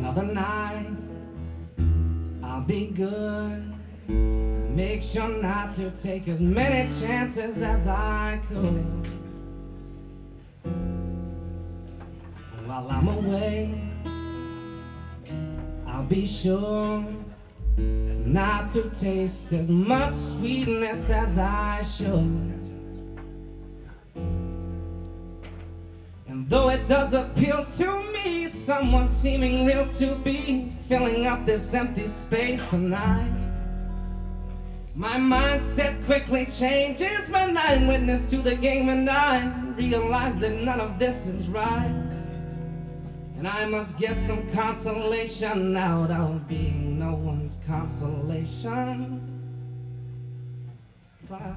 Another night, I'll be good. Make sure not to take as many chances as I could. While I'm away, I'll be sure not to taste as much sweetness as I should. And though it does appeal to me, someone seeming real to be filling up this empty space tonight, my mindset quickly changes when I'm witness to the game, and I realize that none of this is right. And I must get some consolation out of being no one's consolation prize.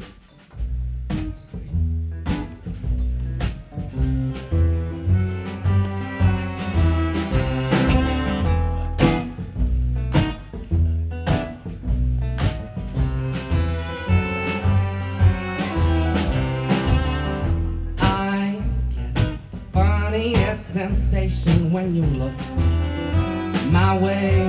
Sensation when you look my way,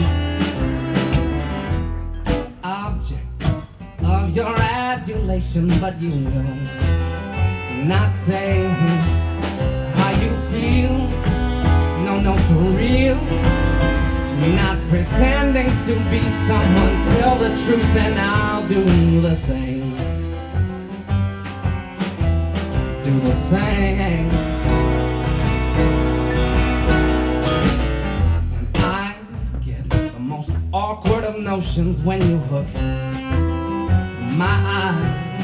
object of your adulation, but you will not say how you feel. No, no, for real. Not pretending to be someone. Tell the truth and I'll do the same. Do the same. Awkward of notions when you hook my eyes.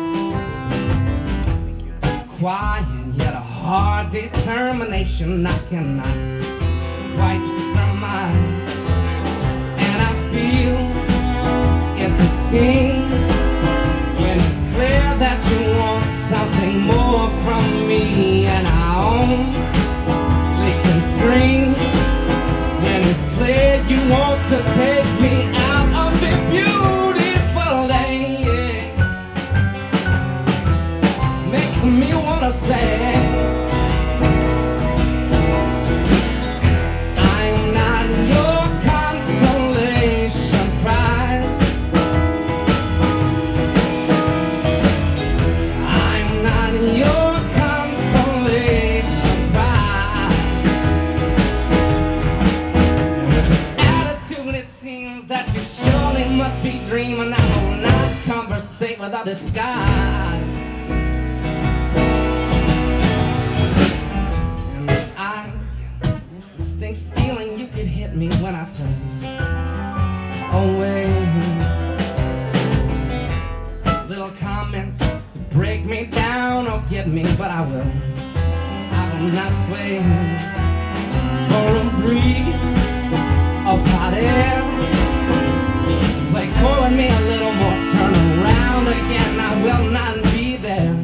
Quiet yet a hard determination I cannot quite surmise. And I feel it's a scheme when it's clear that you want something more from me. And I only can scream when it's clear you want to take me out of a beautiful day. Makes me wanna say I'm not your consolation prize. I'm not your consolation prize. It seems that you surely must be dreaming. I will not conversate without disguise. And I get this distinct feeling you could hit me when I turn away. Little comments to break me down or get me, but I will not sway for a breeze of hot air. Play coy with me a little more, turn around again, I will not be there.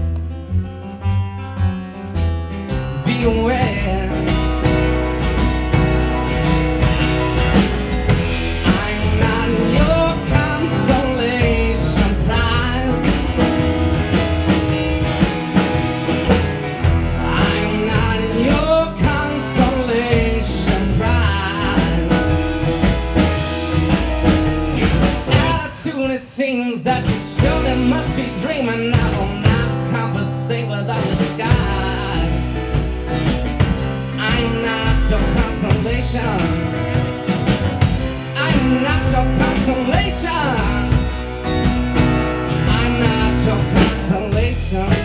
Beware. I'm not your consolation prize. I'm not your consolation prize. It seems that you surely must be dreaming. I will not conversate without disguise. I'm not your consolation. I'm not your consolation. I'm not your consolation.